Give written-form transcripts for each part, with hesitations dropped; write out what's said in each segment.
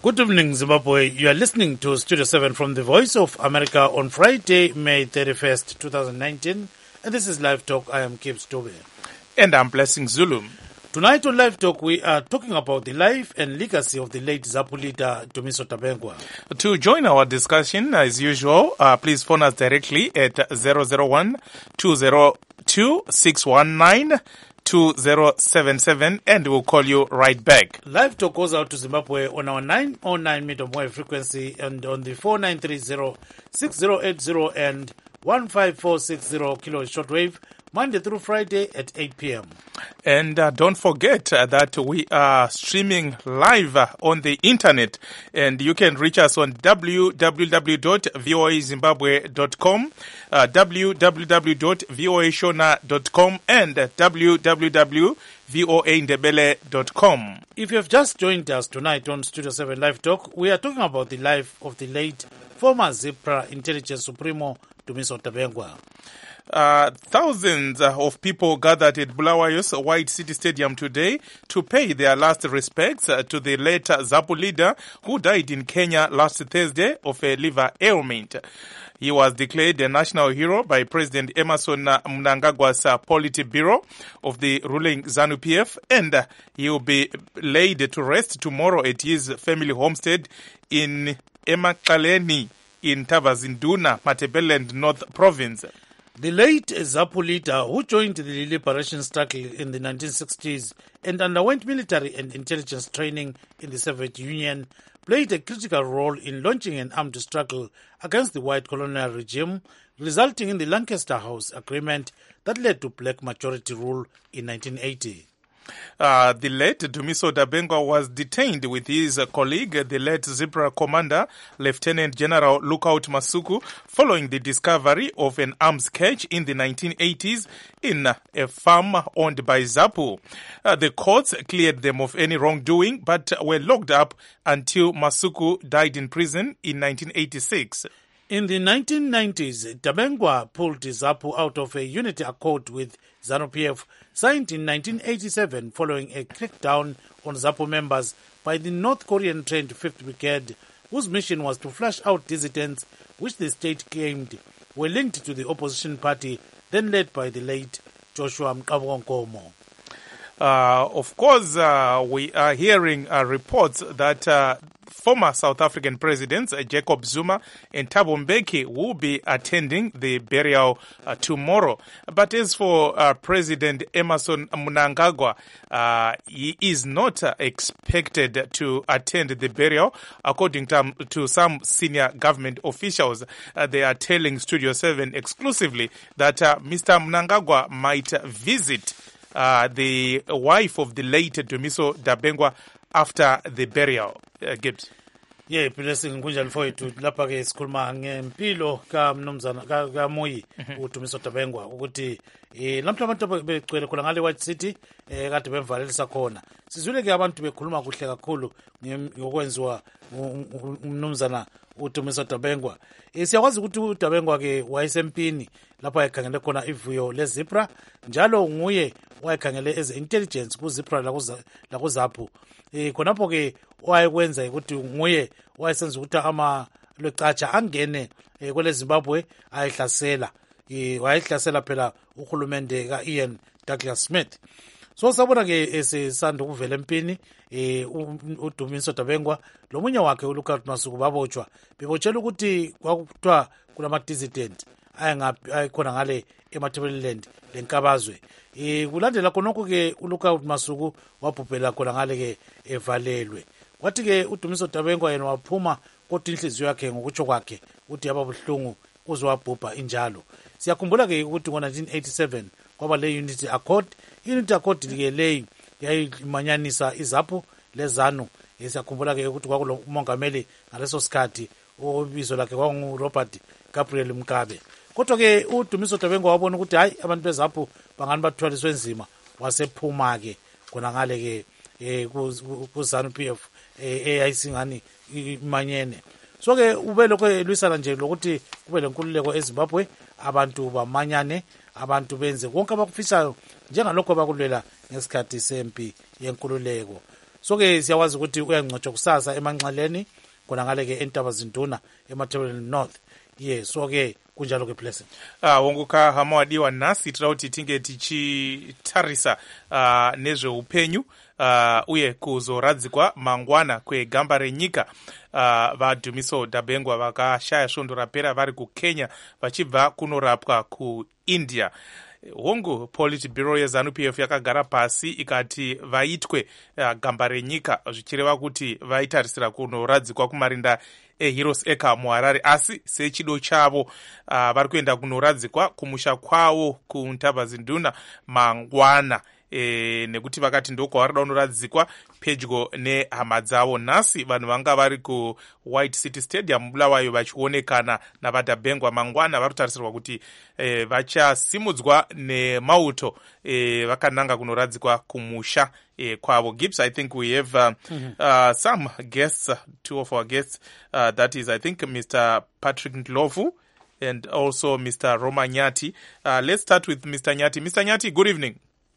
Good evening, Zimbabwe. You are listening to Studio 7 from the Voice of America on Friday, May 31st, 2019. And this is Live Talk. I am Gibbs Tobe. And I'm Blessing Zulu. Tonight on Live Talk, we are talking about the life and legacy of the late ZAPU leader, Dumiso Dabengwa. To join our discussion, as usual, please phone us directly at 001-202-619. 2077 and we'll call you right back. Live Talk goes out to Zimbabwe on our 909 medium wave frequency and on the 4930-6080 and 15460 kilohertz shortwave, Monday through Friday at 8 p.m. And don't forget that we are streaming live on the internet, and you can reach us on www.voazimbabwe.com, www.voashona.com, and www.voaindebele.com. If you have just joined us tonight on Studio 7 Live Talk, we are talking about the life of the late former ZIPRA Intelligence Supremo, Dumiso Dabengwa. Thousands of people gathered at Bulawayo's White City Stadium today to pay their last respects to the late ZAPU leader who died in Kenya last Thursday of a liver ailment. He was declared a national hero by President Emmerson Mnangagwa's Politburo of the ruling ZANU-PF, and he will be laid to rest tomorrow at his family homestead in Emakaleni in Tavazinduna, Matabeleland North Province. The late ZAPU leader, who joined the liberation struggle in the 1960s and underwent military and intelligence training in the Soviet Union, played a critical role in launching an armed struggle against the white colonial regime, resulting in the Lancaster House Agreement that led to black majority rule in 1980. The late Dumiso Dabengwa was detained with his colleague, the late ZIPRA commander, Lieutenant General Lookout Masuku, following the discovery of an arms cache in the 1980s in a farm owned by ZAPU. The courts cleared them of any wrongdoing, but were locked up until Masuku died in prison in 1986. In the 1990s, Dabengwa pulled ZAPU out of a unity accord with ZANU-PF signed in 1987 following a crackdown on ZAPU members by the North Korean trained 5th Brigade, whose mission was to flush out dissidents which the state claimed were linked to the opposition party then led by the late Joshua Mqabonkomo. Of course, we are hearing reports that former South African presidents Jacob Zuma and Thabo Mbeki will be attending the burial tomorrow. But as for President Emmerson Mnangagwa, he is not expected to attend the burial. According to some senior government officials, they are telling Studio 7 exclusively that Mr. Mnangagwa might visit the wife of the late Dumiso Dabengwa after the burial. Gibbs. Yeah, Blessing kunjani mfowethu lapha ke sikhuluma ngempilo kaMnumzana kaMoyi uDumiso Dabengwa ukuthi lamhla abantu begcwele khona ngale White City kade bemvalelisa khona. Sizwile ke abantu bekhuluma kuhle kakhulu ngokwenziwa uMnumzana uDumiso Dabengwa. Siyakwazi ukuthi uDabengwa ke wayesempini lapha ekhangele khona ivuyo leZIPRA, njalo nguye wayekhangele as intelligence kuZIPRA la kuZAPU. Khonapho ke wayekwenza ukuthi nguye wayesenza ukuthi lecatsha angene kwele Zimbabwe ayihlasela. Wayihlasela phela uhulumende kaIan Douglas Smith. So sabona ke esesanda ukuvela empini uDumiso Dabengwa lomunye wakhe uLukat Masuku babotshwa. Bebotshela ukuthi kwakuthiwa kulama dissident ayikhona ngale eMatabeleland lenkabazwe. Kulandela khonokho ke uLukat Masuku wabhubhela khona ngale ke evalelwe. Kwathi ke uDumiso Dabengwa yena waphuma kodwa inhliziyo yakhe ngokutsho kwakhe uthi yababuhlungu uzwabhubha injalo. Siyakhumbula ke ukuthi ngo1987 kwaba le Unity Accord. Unity Accord ke leyi yayimanyanisa iZAPU leZANU. Siyakhumbula ke ukuthi kwakulo umongameli ngaleso sikhathi obizo lakhe kwakunguRobert Gabriel Mugabe. Kodwa ke uDumiso Dabengwa wabona ukuthi hayi abantu beZAPU bangani bathwaliswe nzima, wasephuma ke khona ngale ke kuZANU-PF eyayisingani imanyene. So ke ube lokho elwisana nje lokuthi kube lenkululeko eZimbabwe, abantu bamanyane, abantu benze konke abakufisayo njengalokho bakulwela ngesikhathi sempi yenkululeko. so-ke siyawazi ukuthi uyangcwatshwa kusasa emanxaleni khona ngale-ke entaba zinduna emathebeleni north so-ke kunjalo-ke Blessing. Wonguka hama wadiwa nasi tira kuti tinge tichitarisa nezveupenyu uye kuzoradzikwa mangwana kwegamba renyika. Vadhumiso Dabengwa vakashaya svondo rapera vari kuKenya vachibva kunorapwa kuIndia. Hongu Politburo yeZANU-PF yakagara pasi ikati vaitwe gamba renyika zvichireva kuti vaitarisira kunoradzikwa kumarinda eHeroes Acre muHarare, asi sechido chavo vari kuenda kunoradzikwa kumusha kwavo kuntaba zinduna mangwana. Nekuti vakati ndokwavarida kunoradzikwa pedyo nehama dzavo. Nhasi vanhu vanga vari kuWhite City Stadium Bulawayo vachionekana navaDabengwa mangwana vari kutarisirwa kuti vachasimudzwa nemauto vakananga kunoradzikwa kumusha kwavo. Gibbs, I think we have some guests, two of our guests, that is I think Mr. Patrick Ndlovu and also Mr. Roma Nyati. Let's start with Mr. Nyati. Mr. Nyati, good evening.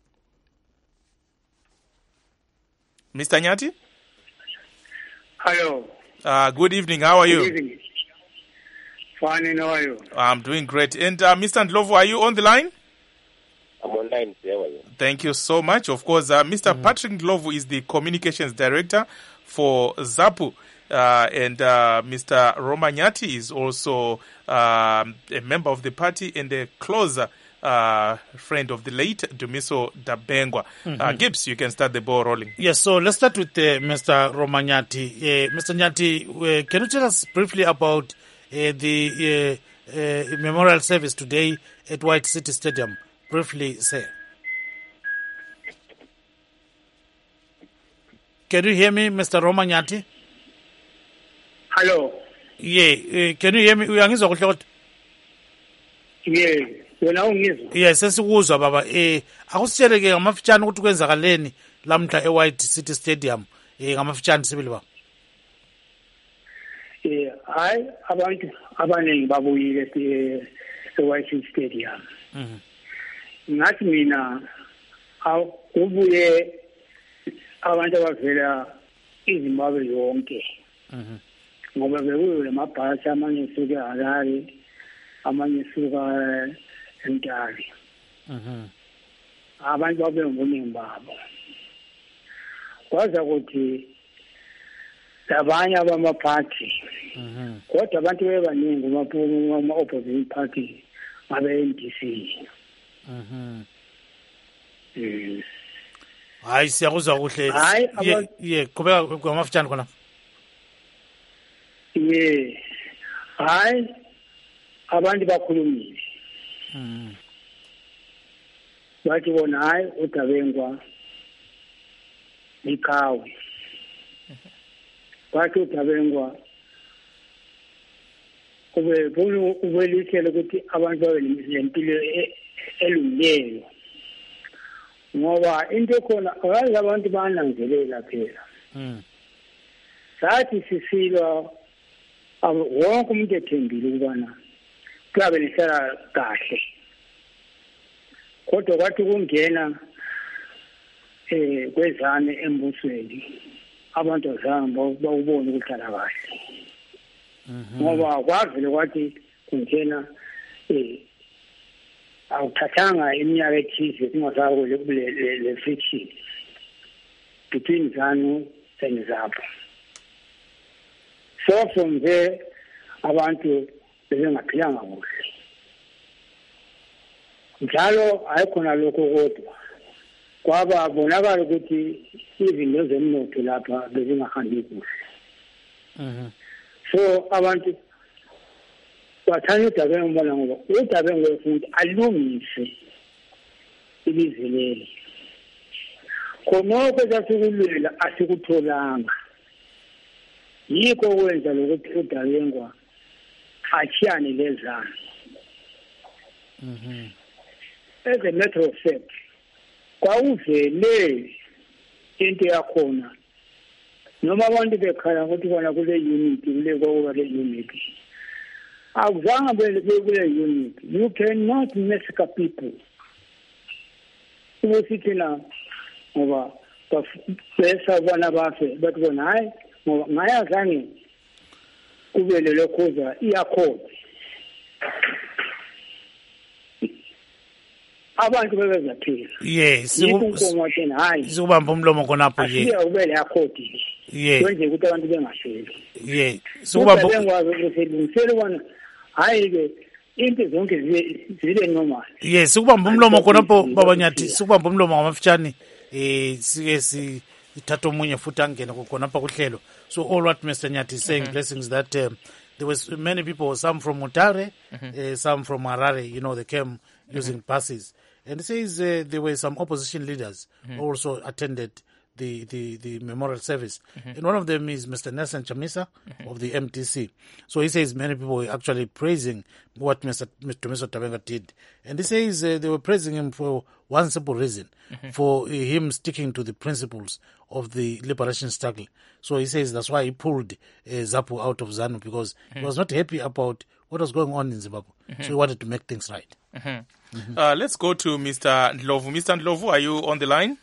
Mr. Nyati? Hello. Good evening. How are you? Good evening. Fine, and how are you? I'm doing great. And Mr. Ndlovu, are you on the line? I'm online. How are you? Thank you so much. Of course, Mr. Patrick Ndlovu is the Communications Director for ZAPU. And Mr. Roma Nyati is also a member of the party and a closer friend of the late Dumiso Dabengwa. Gibbs, you can start the ball rolling. Yes, so let's start with Mr. Roma Nyati. Mr. Nyati, can you tell us briefly about the memorial service today at White City Stadium? Briefly, sir. Can you hear me, Mr. Roma Nyati? Hello. Yeah, can you hear me? Uyangizwa kuhle kodwa? Yeah. Wena ungizwa? Yes, sesikuzwa baba. Akusitshele ke ngamafitshane ukuthi kwenzakaleni lamhla eWhite City Stadium ngamafitshane sibili baba. Hayi abantu abaningi babuyile eWhite City Stadium. Ngathi mina kubuye abantu abavela iZimbabwe yonke. Ngoba bekuyo lemabhasi amanye suka eHarare, amanye suka eMtali. Abantu babe ngobuningi babo. Kwaza ukuthi labanye abamaphathi. Kodwa abantu bebaningi ama-opposition party abe-NDC. Hayi siyakuzwa kuhle. Ye qhubeka ngamafitshane khona. Hayi abantu bakhulumile. Bathi bona hayi uDabengwa ikhawe. Bathi uDabengwa ubelithele ukuthi abantu babe nempilo elungileyo. Ngoba into khona akazi abantu bananzelela phela. Sathi sisilwa wonke umuntu ethembile ukubana kuyabe nesala kahle. Kodwa kwathi kungena kwezane embusweni abantu azange bawubona ukuhlala kahle. Ngoba kwavele kwathi kungena awuthathanga iminyaka ethize kungasako le friction between ZANU and ZAPU. So from there abantu bebengaphilanga kuhle. Njalo ayikhona lokho kodwa kwaba bonakala ukuthi izinto zemnotho lapha bezingahambi kuhle. So abantu bathanda uDabengwa ngoba uDabengwa ufuna alungise ilizwe leli. Khonoko sasikulwela asikutholanga. Yikho kwenza lokuthi uDabengwa achiyane lezana. As a matter of fact, kwawuvele into yakhona noma abantu bekhala ukuthi bona kule unit kule kwakuba le unit awuzange kule unit. You cannot massacre people. Ubusithina ngoba besabona bafe bathi bona hayi ngayazange kube lelo khoza iyakhona abantu bebezaphila yes inkongo thina hayi sikubamba umlomo khonapho asiya ubele yakhodi kwenze ukuthi abantu bengahleli sikubamba bengwazi ukuthi lungisele bona hayi ke into zonke zibe normal sikubamba umlomo khonapho baba Nyathi sikubamba umlomo ngamafitshane sike sithatha omunye futhi angena khonapha kuhlelo. So all what Mr. Nyathi is saying, blessings, that there was many people, some from Mutare, some from Harare, they came using buses. And he says there were some opposition leaders who also attended the memorial service. And one of them is Mr. Nelson Chamisa of the MTC. So he says many people were actually praising what Mr. Dumiso Dabenga did. And he says they were praising him for one simple reason, for him sticking to the principles of the liberation struggle. So he says that's why he pulled ZAPU out of ZANU, because he was not happy about what was going on in Zimbabwe. So he wanted to make things right. Let's go to Mr. Ndlovu. Mr. Ndlovu, are you on the line?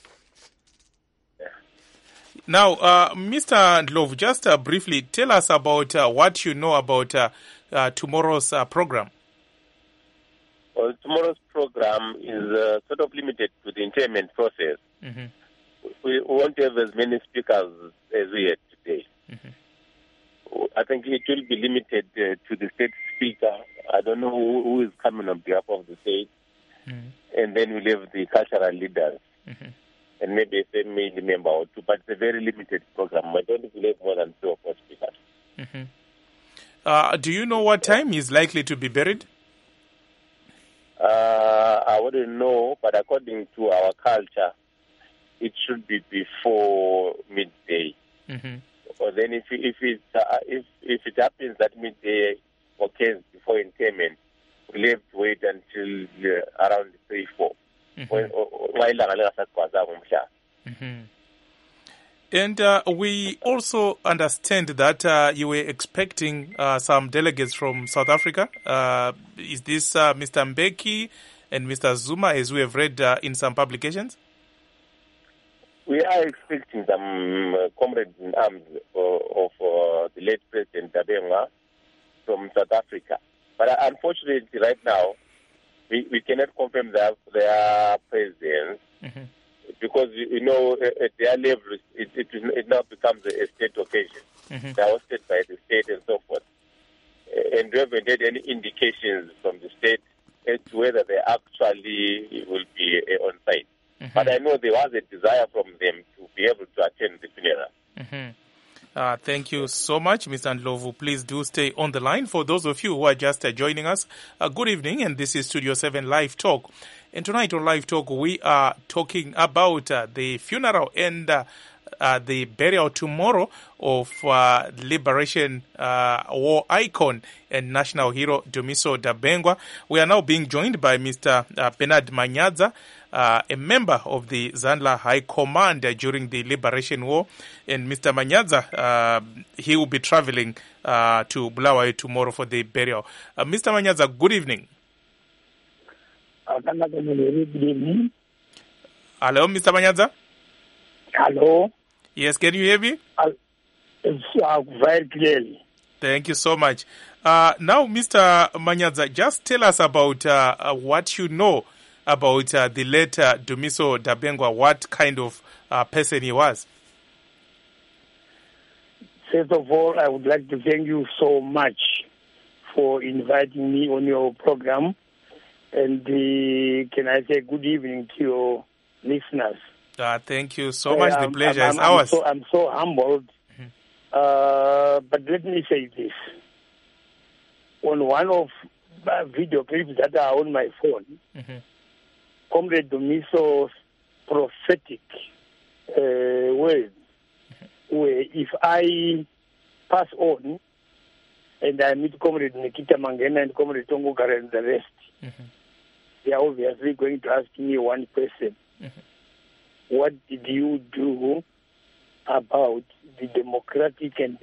Now, Mr. Ndlovu, just briefly tell us about what you know about tomorrow's program. Well, tomorrow's program is sort of limited to the interment process. We won't have as many speakers as we had today. I think it will be limited to the state speaker. I don't know who is coming on behalf of the state. And then we'll have the cultural leaders. And maybe a family member or two, but it's a very limited program. I don't think we'll have more than 3 or 4 speakers. Do you know what time he's likely to be buried? I wouldn't know, but according to our culture, it should be before midday. Or then if it happens that midday occurs before interment, we'll have to wait until around 3-4. And we also understand that you were expecting some delegates from South Africa. Is this Mr. Mbeki and Mr. Zuma, as we have read in some publications? We are expecting some comrades in arms of the late President Dabenga from South Africa. But unfortunately, right now, we cannot confirm their presence because, at their level, it now becomes a state occasion. They are hosted by the state and so forth. And we haven't had any indications from the state as to whether they actually will be on site. But I know there was a desire from them to be able to attend the funeral. Thank you so much, Mr. Ndlovu. Please do stay on the line. For those of you who are just joining us, good evening, and this is Studio 7 Live Talk. And tonight on Live Talk, we are talking about the funeral and the burial tomorrow of Liberation War icon and national hero Dumiso Dabenga. We are now being joined by Mr. Bernard Manyaza, a member of the Zanla High Command during the Liberation War. And Mr. Manyaza, he will be traveling to Bulawayo tomorrow for the burial. Mr. Manyaza, good evening. Good evening. Hello, Mr. Manyaza? Hello. Yes, can you hear me? Very clearly. Thank you so much. Now, Mr. Manyaza, just tell us about what you know about the late Dumiso Dabenga, what kind of person he was. First of all, I would like to thank you so much for inviting me on your program. And can I say good evening to your listeners? Thank you so much. The pleasure is ours. I'm so humbled. But let me say this. On one of video clips that are on my phone, Comrade Dumiso's prophetic words were, if I pass on and I meet Comrade Nikita Mangena and Comrade Tongogara and the rest, they are obviously going to ask me one question. What did you do about the democratic and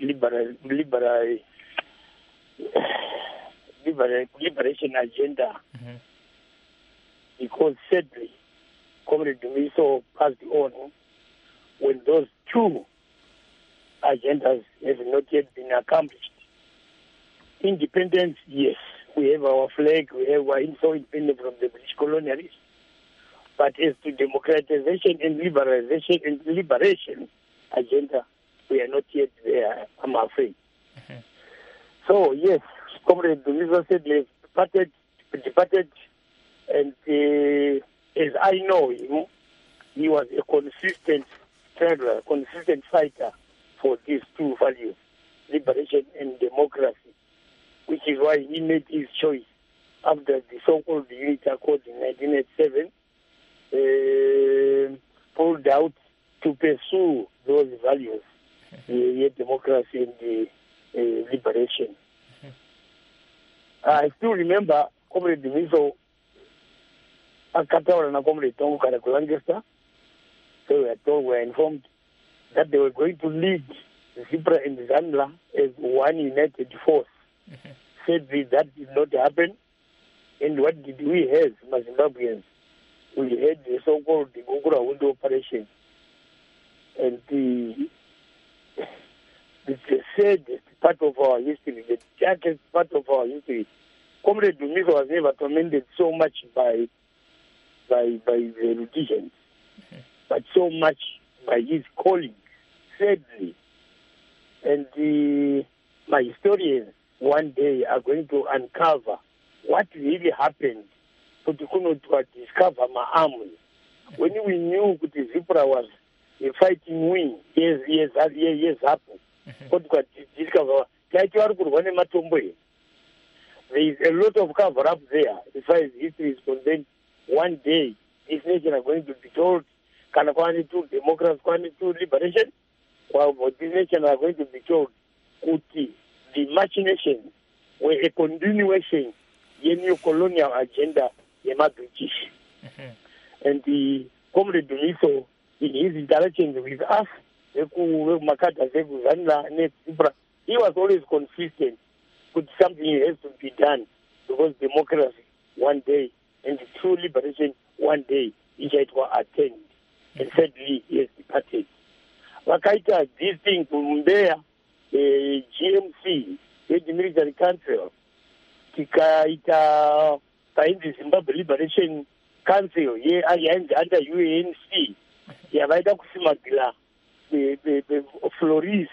liberation agenda? Because sadly, Comrade Dumiso passed on when those two agendas have not yet been accomplished. Independence, yes, we have our flag, we have our independence from the British colonialists. But as to democratization and liberation agenda, we are not yet there, I'm afraid. So, yes, Comrade Dumiso said they departed, and as I know him, he was a consistent struggler, consistent fighter for these two values, liberation and democracy, which is why he made his choice after the so-called Unity Accord in 1987, pulled out to pursue those values, democracy and liberation. I still remember Comrade Dumiso akataura na Comrade Tongo Karakulangesta. So we were informed that they were going to lead ZIPRA and ZANLA as one united force. Sadly, that did not happen. And what did we have, Zimbabweans? We had the so-called Gugura window operation. And the saddest part of our history, the darkest part of our history, Comrade Dumiso was never tormented so much by the rhodesians, but so much by his colleagues, sadly. And my historians one day are going to uncover what really happened to discover my army. When we knew that ZIPRA was a fighting wing, yes, happened. There is a lot of cover up there as far as history is concerned. One day, this nation are going to be told, Kanakwani to democracy, Kwani to liberation, while this nation are going to be told, Kuti, the machinations were a continuation of new colonial agenda, Yema British. And the Comrade Dumiso, in his interactions with us, he was always consistent with something has to be done, because democracy one day and the true liberation one day each will attend. And sadly, he has departed. Wakaita, this thing from there, GMC, the military council, Tikaita, the Zimbabwe Liberation Council, under UNC, Yavaida Kusimagila, the Floris,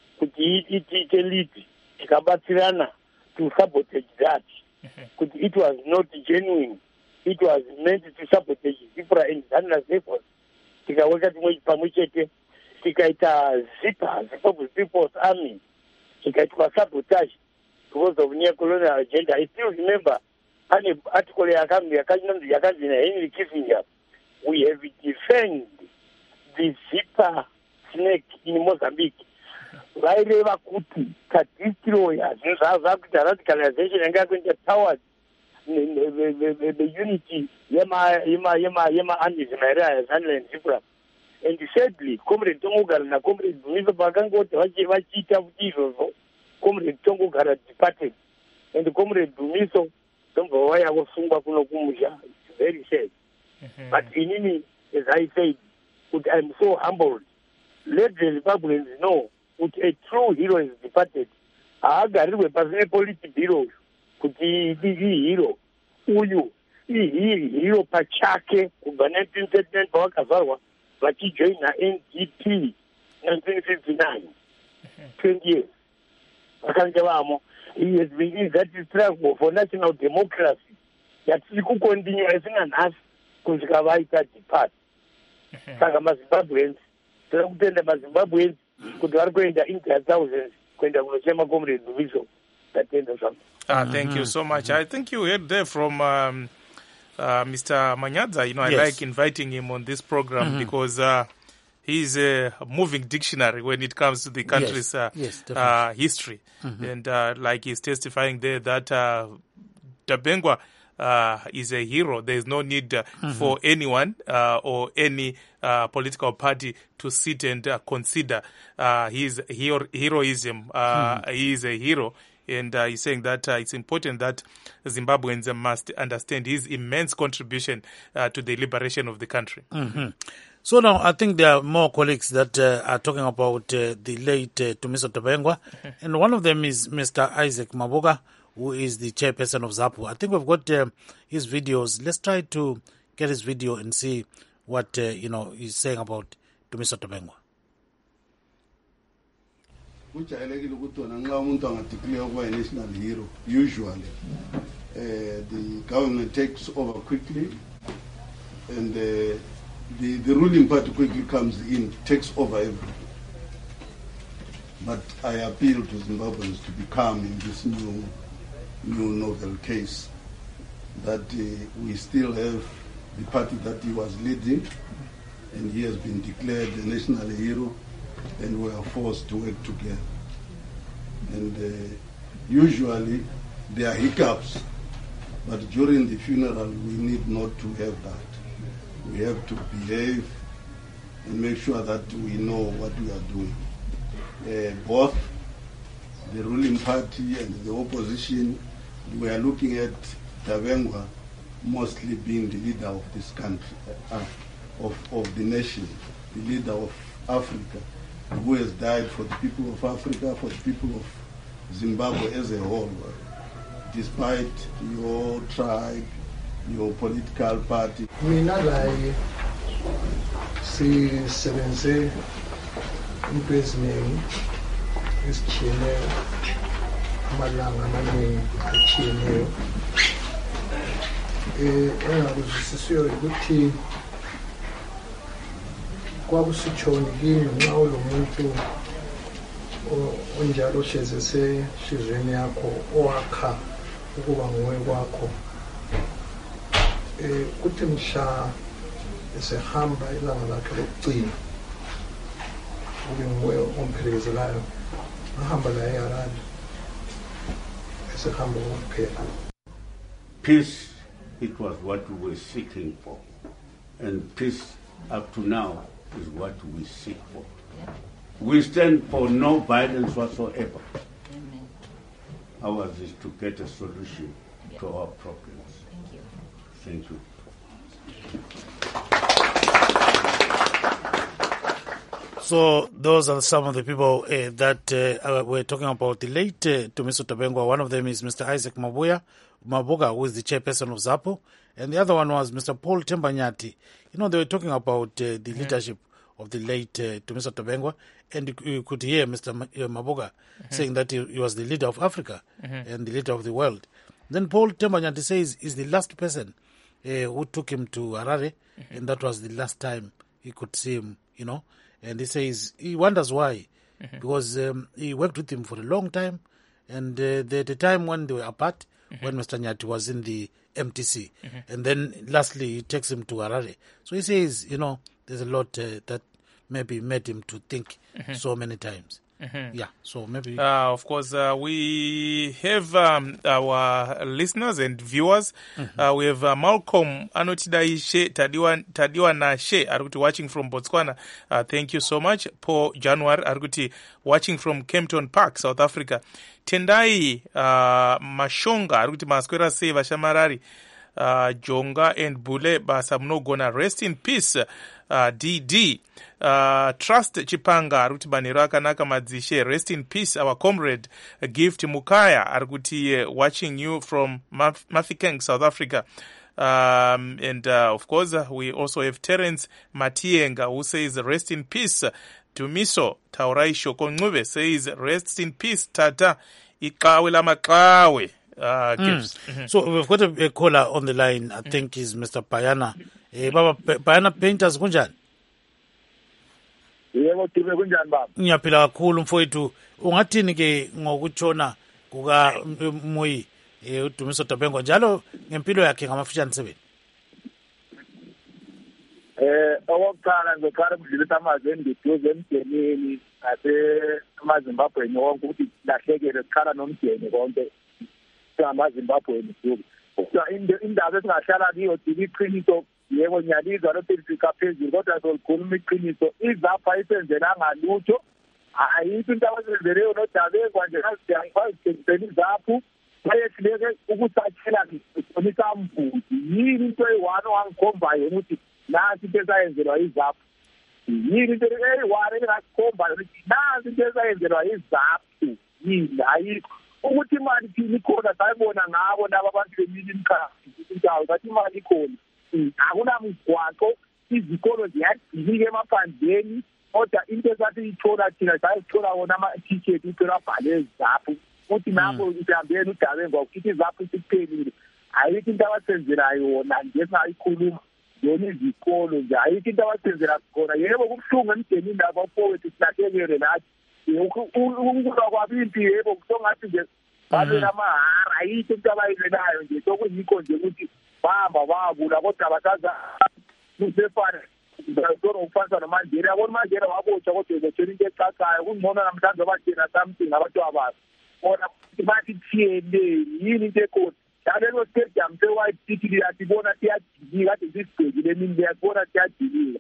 it lead, Tikabatirana, to sabotage that. It was not genuine. It was meant to sabotage ZIPRA and ZANLA's efforts. Tikaweka pamoja tikaita ZIPA, Zimbabwe People's Army, tikaitwa sabotage because of neo-colonial agenda. I still remember an article Yakanzi Henry Kissinger. We have defended the ZIPA snake in Mozambique. Vaireva kuti kadistroya zvakuita radicalization yanga kuenda towards the unity yema armies maera ZANLA and ZIPRA. And sadly, Comrade Tongogara na Comrade Dumiso pakangoti vachiita kuti izvozvo, Comrade Tongogara departed, and Comrade Dumiso ndobva waya kusungwa kuno kumusha. It's very sad. But inini, as I said, I'm so humbled. Let the Zimbabweans know that a true hero is departed. Haagarirwe pasine politi hero kuti hero uyu hero pachake kubva 1939 pavakazvarwa vachijoina NDP 1959, 20 years. Vakanga vamo. He has been in that struggle for national democracy. Yatiri kukontinua isina nhasi kusvika vaita depart. Saka maZimbabweans, tiri kutenda maZimbabweans kuti vari kuenda in their thousands kuenda kunochema Comrade Dumiso. Tatenda zvangu. Thank you so much. I think you heard there from Mr. Manyadza. You know, I like inviting him on this program because he's a moving dictionary when it comes to the country's history. And like he's testifying there that Dabengwa is a hero. There is no need for anyone or any political party to sit and consider his heroism. He is a hero. And he's saying that it's important that Zimbabweans must understand his immense contribution to the liberation of the country. So now I think there are more colleagues that are talking about the late Tumiso Tabengwa, and one of them is Mr. Isaac Maboga, who is the chairperson of ZAPU. I think we've got his videos. Let's try to get his video and see what he's saying about Tumiso Tabengwa. National hero. Usually, the government takes over quickly, and the ruling party quickly comes in, takes over everything. But I appeal to Zimbabweans to be calm in this new novel case, that we still have the party that he was leading, and he has been declared a national hero, and we are forced to work together. And usually there are hiccups, but during the funeral we need not to have that. We have to behave and make sure that we know what we are doing. Both the ruling party and the opposition, we are looking at Tabengwa mostly being the leader of this country, of the nation, the leader of Africa, who has died for the people of Africa, for the people of Zimbabwe as a whole, despite your tribe, your political party. Mina la sisebenze into eziningi ezitshiyeneyo, amalanga amaningi atshiyeneyo. Engakuzwisisiyo ukuthi kwakusitshoni kimi nxa ulomuntu onjalo ohlezi eseshizweni yakho owakha ukuba nguwe kwakho, kuthi mhla esehamba ilanga lakhe lokugcina kube nguwe omphelekezelayo, ahamba la eHarare esehamba kokuphela. Peace, it was what we were seeking for, and peace up to now is what we seek for. We stand for no violence whatsoever. Amen. Ours is to get a solution to our problems. Thank you. Thank you. So those are some of the people that we're talking about. The late Tumiso Tabengwa. One of them is Mr. Isaac Maboga, who is the chairperson of ZAPU, and the other one was Mr. Paul Tembanyati. They were talking about the leadership of the late Tumiso Tabengwa, and you could hear Mr. Maboga saying that he was the leader of Africa and the leader of the world. Then Paul Tembanyati says he's the last person who took him to Harare, and that was the last time he could see him, And he says he wonders why, because he worked with him for a long time, and the time when they were apart, when Mr. Nyati was in the MTC, and then lastly he takes him to Harare. So he says, there's a lot that maybe made him to think so many times. Yeah, so maybe... of course, we have our listeners and viewers. We have Malcolm Anotidaishe Tadiwa Nashe Aruti watching from Botswana. Thank you so much. Paul January Aruti watching from Kempton Park, South Africa. Tendai Mashonga Aruti Maskwera Seva Shamarari. Jonga and Bule Basamno gonna rest in peace. DD Trust Chipanga Aruti Baniraka Nakamadzishe, rest in peace our comrade Gift Mukaya Arguti watching you from Mafikeng, South Africa. And of course we also have Terence Matienga who says rest in peace. Tumiso Tauraisho Konube says rest in peace Tata Ikawe Lamakawe. So we've got a caller on the line. I think is Mr. Payana. Baba Payana Painters kunjani? Yebo Tibe kunjani baba? Ngiyaphila kakhulu mfowethu. Ungathini ke ngokutshona kuka Moyi uDumiso Tabengwa njalo ngempilo yakhe ngamafishane 7? Okokuqala ngokhala kudlulisa amazwi engiduze emdenini amaZimbabwe wonke ukuthi lahlekele siqala nomdeni konke amaZimbabwe nisuku. Indaba esingahlala kiyo iqiniso yebo nyalizwa lophezulu phezulu kodwa sokhuluma iqiniso izapha isenzelanga lutho ayikho into abazenzeleyo noDabengwa nje azidiyangifazisenzela izaphu bayehleke ukusakhela ngisonisa mbuzi yini into eyi-1 wangikhombayo ukuthi nansi into esayenzelwa izaphu yini into eyiwari engakhomba ukuthi nazi into ezayenzelwa iZAPU yini ayikho ukuthi imali thini ikhona sayibona ngabo laba abantu bemiddle class indawo bathi imali ikhona akunamgwaqo izikolo ziyadilika emaphandleni kodwa into esathi ithola thina sayithola wona ama-t-shirt uthola bhale eZAPU ukuthi nabo mhlawumbe uDabengwa ukithi iZAPU isiphelile ayikho into abasenzela yona njengayikhuluma yona izikolo nje ayikho into abasenzela khona yebo kubuhlungu emdenini laba mfowethu silahlekele nathi ukulwa kwabimpi yebo kusongathi nje babe namahara ayikho into abayizelayo nje sokuyikho nje ukuthi bahamba babula kodwa abasaza kusefana ngizona ukufanisa noMandela yabona uMandela wabotshwa kodwa ubotshela into ecacayo kungcono namhlanje abatshena something abantu abazi bona bathi thiyele yini into ekhona Dalelo stadium se-White City liyasibona siyadilika kade sisibhekile mina liyasibona siyadilika.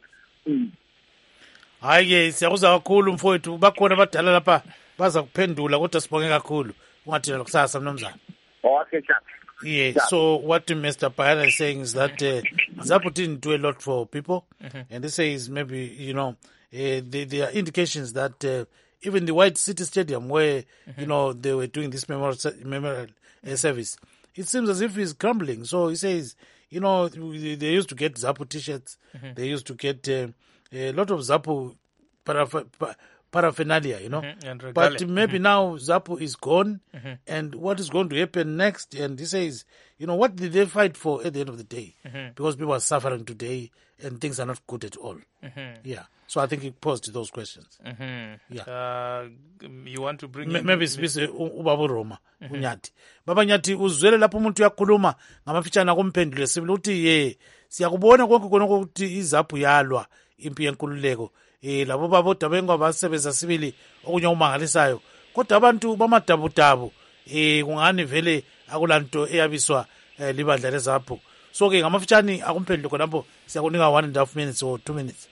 Hayi-ke siyakuzwa kakhulu mfowethu bakhona abadala lapha baza kuphendula kodwa sibonge kakhulu ungathina lokusasa mnumzana. Okay, sir. Yeah, so what Mr. Payana is saying is that ZAPU didn't do a lot for people, and this says maybe, you know, there are indications that even the White City Stadium where, you know, they were doing this memorial service, it seems as if it's crumbling. So he says, you know, they used to get ZAPU T-shirts, they used to get a lot of ZAPU paraphernalia, you know. But maybe now ZAPU is gone, and what is going to happen next? And he says, you know, what did they fight for at the end of the day? Because people are suffering today, and things are not good at all. Yeah. So I think he posed those questions. Yeah. You want to bring maybe sibise ubaba Roma uNyathi. Baba Nyathi uzwele lapho umuntu uyakhuluma ngamafitshana komphendule sibili uthi ye siyakubona konke khona ukuthi iZAPU yalwa impi yenkululeko. Labo babo Dabengwa basebenza sibili okunye umangalisayo. Kodwa abantu bamadabudabu kungani vele akulanto eyabiswa libandla leZAPU. So ke ngamafitshani akumphendule khonapho siyakunika 1.5 minutes or 2 minutes.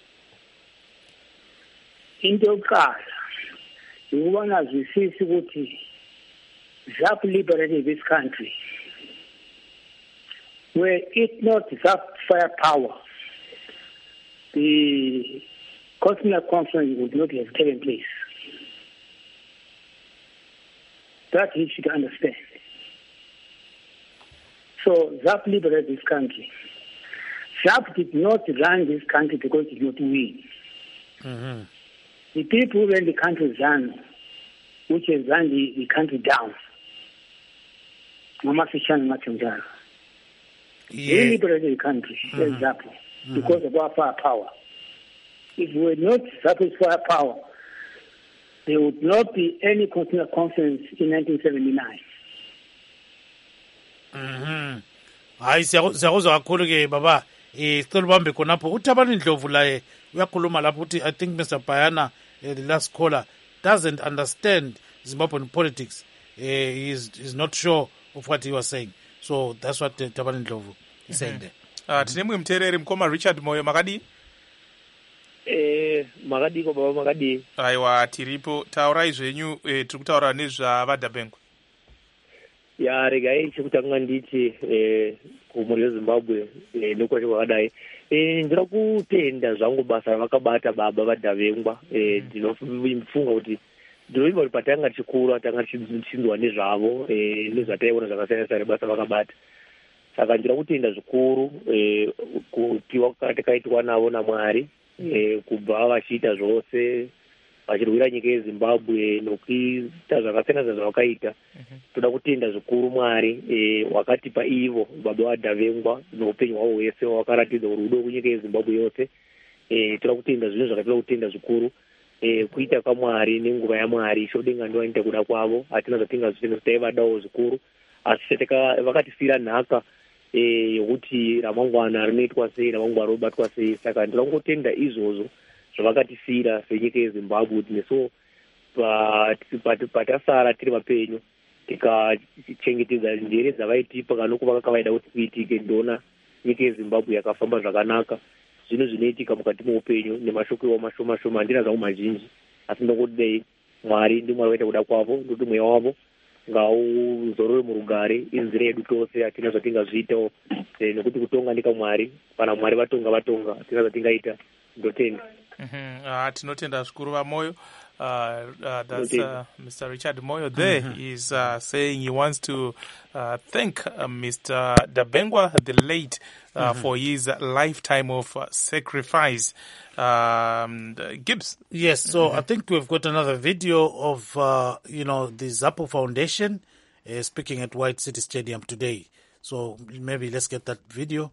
Into yokuqala ukubona zwisisi ukuthi ZAPU liberated this country were it not ZAPU firepower, the Continental Conference would not have taken place. That you should understand. So ZAPU liberated this country. ZAPU did not run this country because it did not win. The people who ran the country ran, which has run the country down. They liberated the country, ZAPU, because of our firepower. If we were not ZAPU's firepower, there would not be any Continental Conference in 1979. Hayi siyakuzwa kakhulu ke baba sicela ubambe khonapho uThabani Ndlovu laye uyakhuluma lapho uthi I think Mr. Payana the last caller doesn't understand Zimbabwean politics. He's not sure of what he was saying. So that's what Thabani Ndlovu is saying there. Tinemwe mtereri mkoma Richard Moyo makadi makadiko baba makadi aiwa tiripo taurai zvenyu tiri kutaura nezvavadhabengwa ya regai chekutanga nditi kumhuri yeZimbabwe nekwacho kwakadai ndira kutenda zvangu basa ravakabata baba vadhabengwa ndinofunga kuti ndinoimba kuti patanga tichikura tanga tichindwa nezvavo nezvataiona zvakasiyana-siyana basa vakabata saka ndira kutenda zvikuru kuti takaitwa navo naMwari kubva vachiita zvose vachirwira nyika yeZimbabwe nokuita zvakasiyana zvavakaita. Toda kutenda zvikuru Mwari wakatipa ivo baba vadhabengwa noupenyu hwavo hwese wakaratidza rudo kunyika yeZimbabwe yose. Toda kutenda zvinhu zvakatoda kutenda zvikuru kuita kwaMwari nenguva yaMwari shodenga ndiwo anoita kuda kwavo hatina zvatingazvitenga taivadawo zvikuru asi vakatisira nhaka yokuti ramangwana rinoitwa sei ramangwana robatwa sei saka ndira kungotenda izvozvo zvavakatisira senyika yeZimbabwe neso patasara tiri vapenyu tikachengetedza njere dzavaitipa kana kuvaka kavaida kuti kuitike ndona nyika yeZimbabwe yakafamba zvakanaka zvinhu zvinoitika mukati muupenyu nemashoko iwo mashoma handina zvangu mazhinji asi ndongoti Mwari ndiMwari waita kuda kwavo ndoti mweya wavo ngauzorore murugare inzira yedu tose hatina zvatingazviitawo nekuti kutonga ndika Mwari kana Mwari vatonga hatina zvatingaita ndotenda. Tinotenda zvikuru vaMoyo. That's Mr. Richard Moyo there. He's saying he wants to thank Mr. Dabengwa, the late, for his lifetime of sacrifice. Gibbs? Yes, so I think we've got another video of, the Zapo Foundation speaking at White City Stadium today. So maybe let's get that video.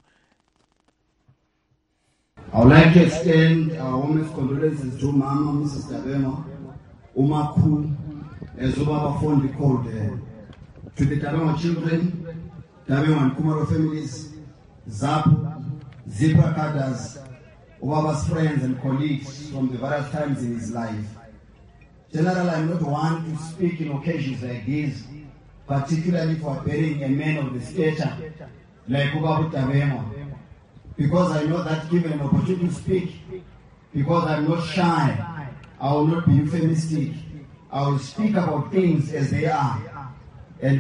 I would like to extend our warmest condolences to Mama, Mrs. Dabengwa, Umaku, as Ubaba fondly called to the Dabengwa children, Dabengwa and Kumaro families, ZAP, Zebra cadres, Ubaba's friends and colleagues from the various times in his life. Generally, I'm not one to speak in occasions like this, particularly for burying a man of the stature like Ubaba Dabengwa, because I know that given an opportunity to speak, because I'm not shy, I will not be euphemistic. I will speak about things as they are. And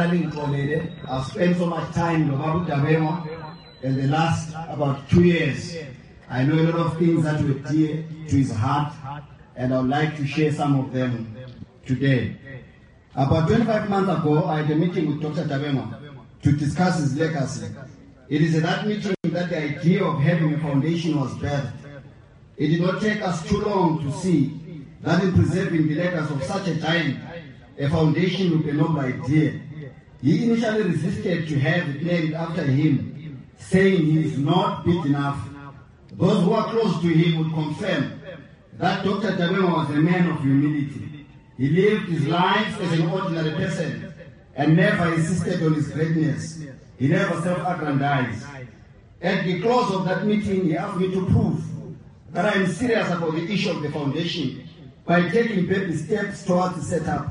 I've spent so much time with Ubaba Dabengwa in the last about 2 years. I know a lot of things that were dear to his heart, and I would like to share some of them today. About 25 months ago, I had a meeting with Dr. Dabengwa to discuss his legacy. It is at that meeting that the idea of having a foundation was birthed. It did not take us too long to see that in preserving the legacy of such a giant, a foundation would be a noble idea. He initially resisted to have it named after him, saying he is not big enough. Those who are close to him would confirm that Dr. Dabengwa was a man of humility. He lived his life as an ordinary person and never insisted on his greatness. He never self-aggrandized. At the close of that meeting, he asked me to prove that I am serious about the issue of the foundation by taking baby steps towards the setup.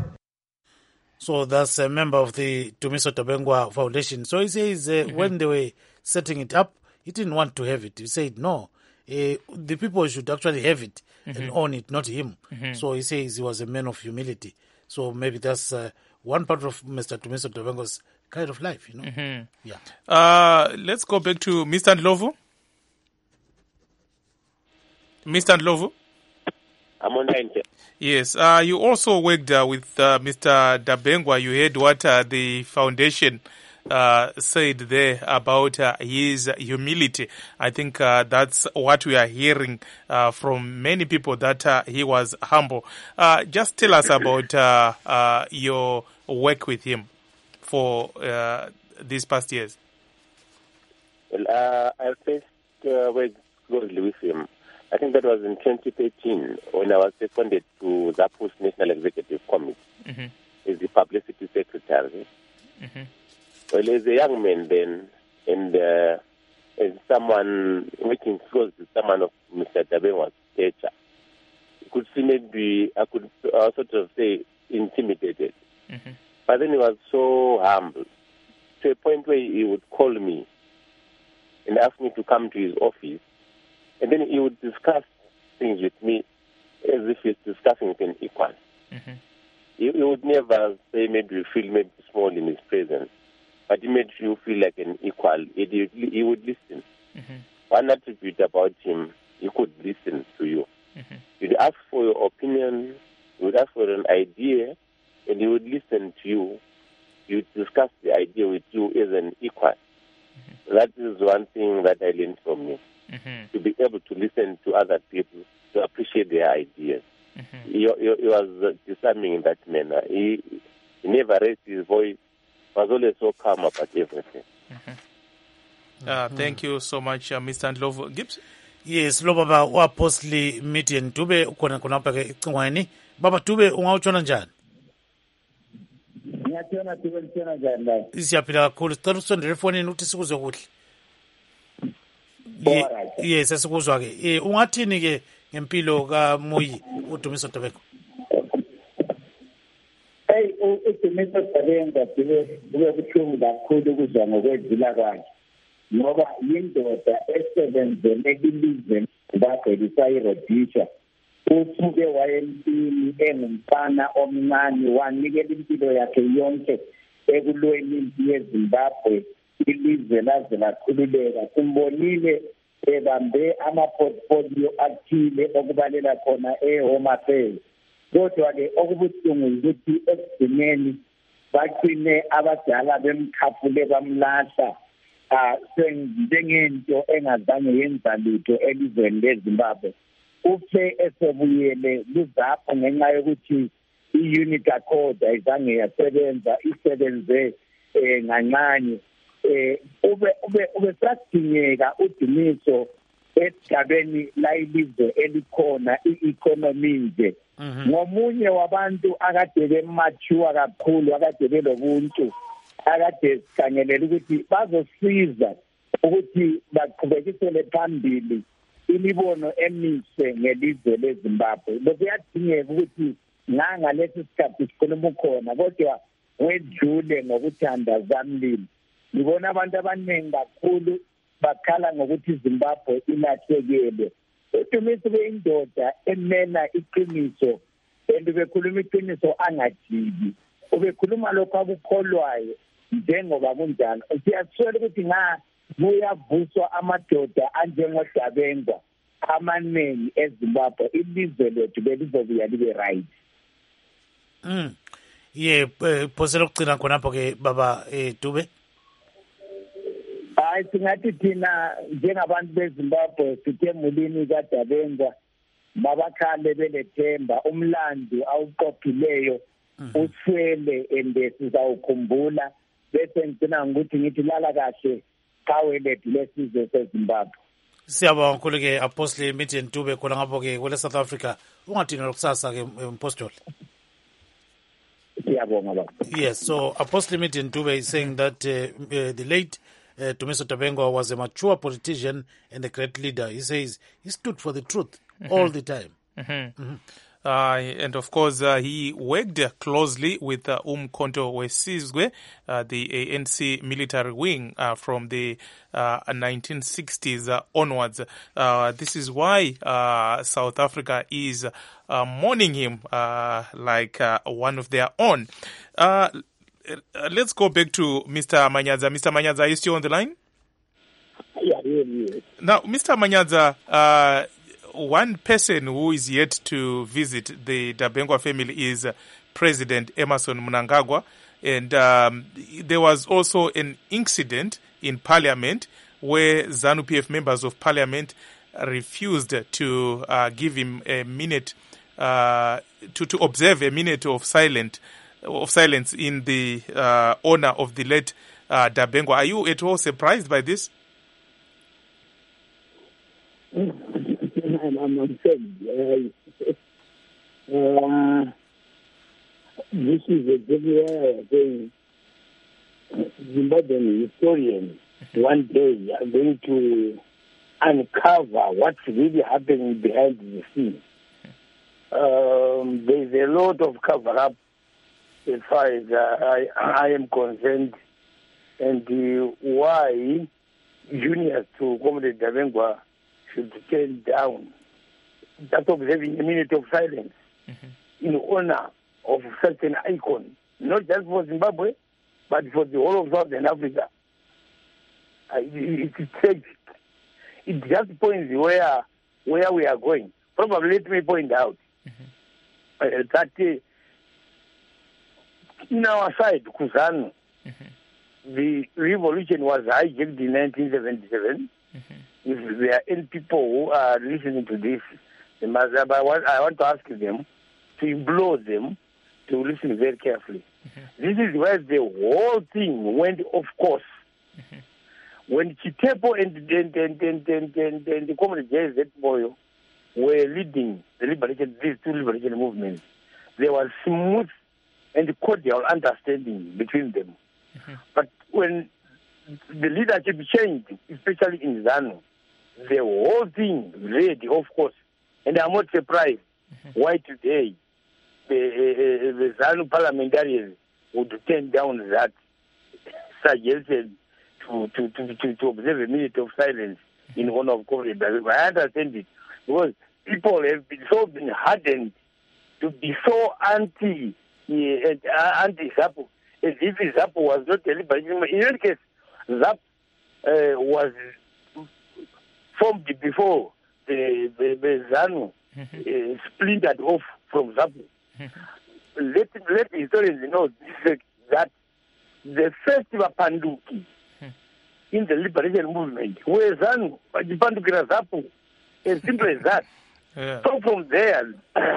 So that's a member of the Tumiso Dabengwa Foundation. So he says when they were setting it up, he didn't want to have it. He said, no, the people should actually have it and own it, not him. So he says he was a man of humility. So maybe that's one part of Mr. Tumiso Dabengwa's kind of life, Yeah. Let's go back to Mr. Ndlovu. Mr. Ndlovu? I'm on line. Yes. You also worked with Mr. Dabengwa. You heard what the foundation said there about his humility. I think that's what we are hearing from many people, that he was humble. Just tell us about your work with him for these past years. Well, I first worked closely with him. I think that was in 2013 when I was seconded to ZAPU's National Executive Committee as the publicity secretary. Well, as a young man then, and as someone working close to someone of Mr. Dabengwa's stature, could see maybe, I could sort of say, intimidated. But then he was so humble, to a point where he would call me and ask me to come to his office, and then he would discuss things with me as if he's discussing with an equal. He would never say maybe you feel maybe small in his presence, but he made you feel like an equal. He would listen. One attribute about him, he could listen to you. He'd ask for your opinion, he would ask for an idea, and he would listen to you. He would discuss the idea with you as an equal. That is one thing that I learned from him. To be able to listen to other people, to appreciate their ideas. He was disarming in that manner. He never raised his voice, was always so calm about everything. Thank you so much, Mr. Ndlovu. Gibbs? Yes, lo baba waphosli meeting Dube khona khonapha ke icingweni. Baba Dube ungawutshona njani? Ngiyatshona Dube ngitshona njani la? Siyaphila kakhulu. Sicela usondele efonini ukuthi sikuzwe kuhle. Yes, sesikuzwa ke. Ungathini ke ngempilo kaMoyi uDumiso Dabengwa? Hey, uDumiso Dabengwa kube buhlungu kakhulu ukuzwa ngokwedlula kwakhe. Ngoba yindoda esebenzele ilizwe bakhe lisayirodisha. Usuke wayempini engumfana omncane wanikela impilo yakhe yonke ekulweni impi yeZimbabwe, ilizwe laze lakhululeka. Simbonile ebambe ama-portfolio athile okubalela khona e-Home Affairs. Kodwa-ke okubuhlungu ukuthi ekugcineni bagcine abadala bemkhafule bamlahla njengento engazange yenza lutho elizweni leZimbabwe. Ufe esebuyele kuzapho ngenxa yokuthi i-unit accord ayizange yasebenza, isebenze ngancane. Ube sadingeka uDumiso esigabeni layilizwe elikhona i-economy nje. Ngomunye wabantu akade bemature kakhulu, akade belobuntu, akade sikhangelela ukuthi bazosiza ukuthi baqhubekisele phambili imibono emihle ngelizwe leZimbabwe. Bekuyadingeka ukuthi ngalesi sikhathi sikhuluma khona, kodwa wedlule ngokuthanda zamlimi. Ngibona abantu abaningi kakhulu bakhala ngokuthi iZimbabwe ilahlekele. uDumiso beyindoda emena iqiniso, bekhuluma iqiniso angajiki. Ubekhuluma lokho akukholwayo njengoba kunjalo. Siyaswela ukuthi kuyavuswa amadoda anjengoDabengwa amaningi eZimbabwe, ilizwe lethu belizobuya libe right. Phosela ukugcina khonapho ke baba Dube. Hayi, singathi thina njengabantu beZimbabwe sithe emulini kaDabengwa babakhale belethemba, umlando awuqophileyo uswele ende sizawukhumbula, bese ngicina ngokuthi ngithi lala kahle kawelethu lesizwe seZimbabwe. Siyabonga kakhulu ke Apostle Midian Dube khona ngapho ke kwele South Africa. Ungadinwa lokusasa ke Mpostoli. Yes, so Apostle Midian Dube is saying that the late Dumiso Dabengwa was a mature politician and a great leader. He says he stood for the truth all the time. And of course, he worked closely with Umkhonto Wesizwe, the ANC military wing from the 1960s onwards. This is why South Africa is mourning him like one of their own. Let's go back to Mr. Manyaza. Mr. Manyaza, are you still on the line? Yeah. Now, Mr. Manyaza, one person who is yet to visit the Dabengwa family is President Emmerson Mnangagwa. And there was also an incident in Parliament where ZANU-PF members of Parliament refused to give him a minute, to observe a minute of silence in the honor of the late Dabengwa. Are you at all surprised by this? I'm saying this is a very thing. Zimbabwean historians one day are going to uncover what's really happening behind the scenes. There's a lot of cover-up as far as I am concerned, and why juniors to Comrade Dabengwa should turn down that observing a minute of silence in honor of such an icon, not just for Zimbabwe, but for the whole of Southern Africa. It's tragic. It just points where we are going. Probably let me point out that in our side, Kuzanu, the revolution was hijacked in 1977. If there are any people who are listening to this, I want to ask them to implore them to listen very carefully. This is where the whole thing went off course. When Chitepo and the Comrade J.Z. Moyo were leading these two liberation movements, there was smooth and cordial understanding between them. But when the leadership changed, especially in ZANU, the whole thing read, of course, and I'm not surprised why today the ZANU parliamentarians would turn down that suggestion to observe a minute of silence in honor of Comrade Dabengwa. I understand it because people have been hardened to be so anti ZAPU, as if ZAPU was not deliberate. In any case, ZAPU was formed before the ZANU splintered off from ZAPU. Let the historians know that the first Panduki in the liberation movement were ZANU, Pandukira ZAPU, as simple as that. Yeah. So from there,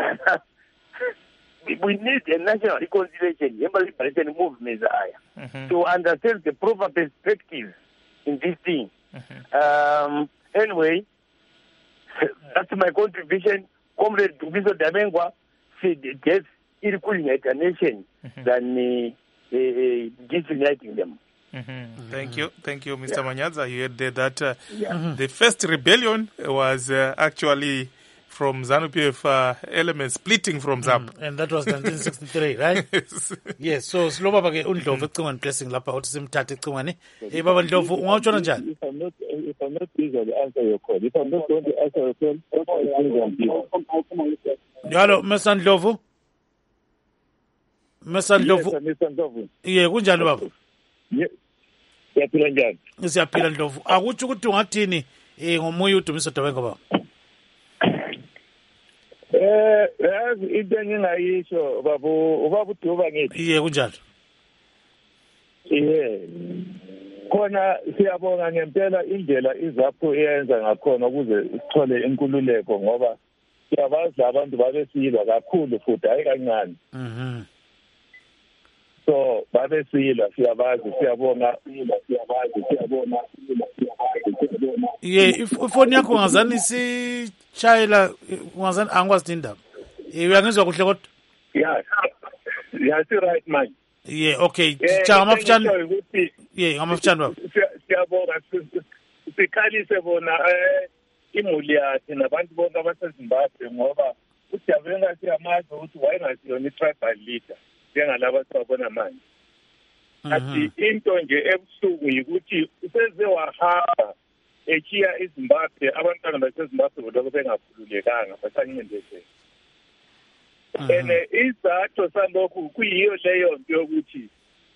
we need a national reconciliation, liberation movement to understand the proper perspective in this thing. Anyway, that's my contribution. Comrade Dumiso Dabengwa said yes, it could unite a nation than disuniting them. Thank you, Mr. Manyaza. You heard there that the first rebellion was actually from ZANU-PF elements splitting from ZAP. And that was 1963, right? Yes. So slow baba ke uNdlovu ecingweni blessing lapha uthi simthathe ecingweni. Baba Ndlovu ungawutshona njani? If I'm not easily answer your call. If I'm not going to answer your call, Hello, Mr. Ndlovu. Mr. Ndlovu. Mr. Ndlovu. Yeah, kunjani baba? Siyaphila njani? Siyaphila Ndlovu. Akutsho ukuthi ungathini ngomoya uDumiso Dabengwa baba? Yazi into engingayisho ubaba uDuba ngithi. Iye kunjalo. Khona siyabonga ngempela indlela izapho iyenza ngakhona ukuze sithole inkululeko ngoba siyabazi abantu babesilwa kakhulu futhi hayi kancane. So babesilwa siyabazi siyabonga. Ifoni yakho ungazani sishayela ungazani angikwazi indaba. Uyangizwa kuhle kodwa? Yeah, right man. Okay. Cha ngamafutshane. Ngamafutshane baba. Siyabonga sikhalise bona imuli yakhe nabantu bonke abaseZimbabwe ngoba uDabenga siyamazi ukuthi wayengasiyona i-tribal leader njengalaba siwabona manje. Athi into nje ebusuku yikuthi useze wahamba echiya iZimbabwe abantwana baseZimbabwe bodwa bengakhululekanga basancindezela. Izathu salokhu kuyiyo leyo nto yokuthi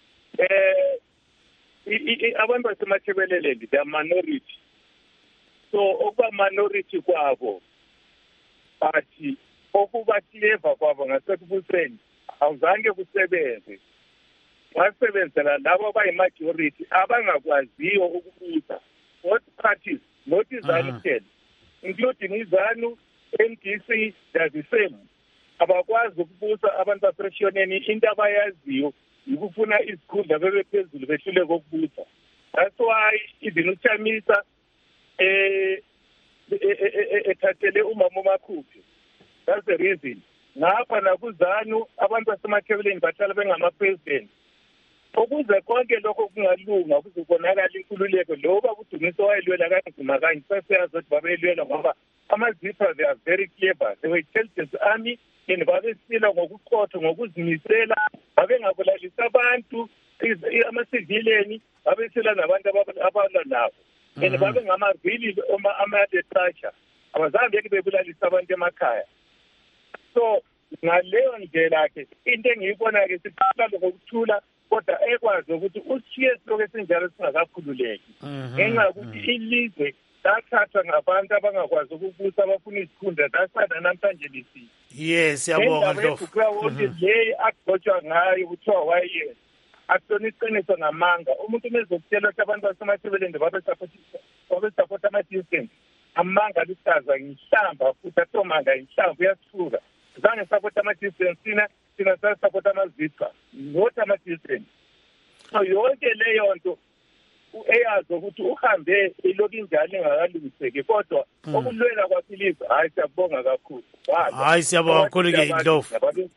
abantu basemathebeleleni they are minority. So okuba minority kwabo athi okuba clever kwabo ngasekubuseni awuzange kusebenze. Wasebenzela labo abayi-majority abangakwaziyo ukubusa both parties, not iZANU kuphela, including iZANU, MDC, they're the same. Abakwazi ukubusa abantu bapreshioneni into abayaziyo ukufuna izikhundla bebephezulu behluleke ukubusa. That's why even uChamisa ethathele umama uMakhuphi. That's the reason. Ngapha nakuZANU abantu basemathebeleni bahlala bengama-president. Ukuze konke lokho kungalunga kuzobonakala inkululeko loba uDumiso wayelwela kanzima kanje sasiyazi ukuthi babelwela ngoba amaZipha they are very clever. They were intelligence army and babesila ngokuqotho ngokuzimisela babengabulalisa abantu ama-civilian babesila nabantu abalwa nabo and babengama-really ama-destructure abazange beke bebulalisa abantu emakhaya. So ngaleyo ndlela-ke into engiyibona-ke siqala ngokuthula kodwa ekwazi ukuthi ushiye silokhu esinjalo singakakhululeki ngenxa yokuthi ilizwe lathathwa ngabantu abangakwazi ukubusa abafuna izikhundla zasana namhlanje lisithi. Yes, siyabonga Ndlovu. Leyi akugotshwa ngayo kuthiwa waye akusona iqiniso ngamanga. Umuntu umezokutshela ukuthi abantu basemathebeleni babesapota ama-distance amanga luhlaza ngihlamba futhi atomanga inhlamba uyasifura. Zange sapota ama-distance thina sasapota amaZipha not ama-distance. So yonke leyo nto eyazi ukuthi uhambe ilokhu injalo ingakalungiseki kodwa okulwela kwaphilizwe hayi siyabonga kakhulu. Hayi siyabonga kakhulu-ke Ndlovu.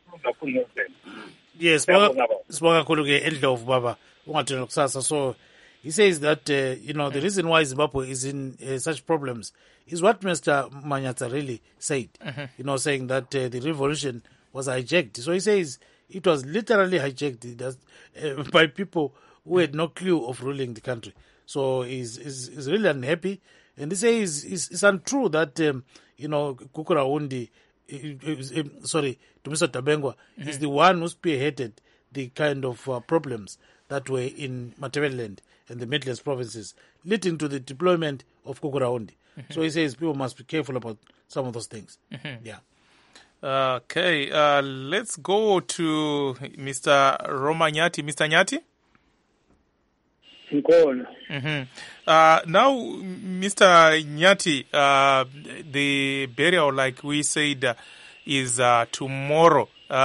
Yes, sibonga kakhulu-ke Ndlovu baba ungathini kusasa. So he says that the reason why Zimbabwe is in such problems is what Mr. Manyaza really said. Saying that the revolution was hijacked. So he says it was literally hijacked by people who had no clue of ruling the country. So he's really unhappy. And he says it's untrue that, Gukuraundi, Dumiso Dabengwa is the one who spearheaded the kind of problems that were in Matabeleland and the Midlands provinces, leading to the deployment of Gukuraundi. So he says people must be careful about some of those things. Yeah. Okay, let's go to Mr. Romanyati. Mr. Nyati? Now, Mr. Nyati, the burial, like we said, is tomorrow.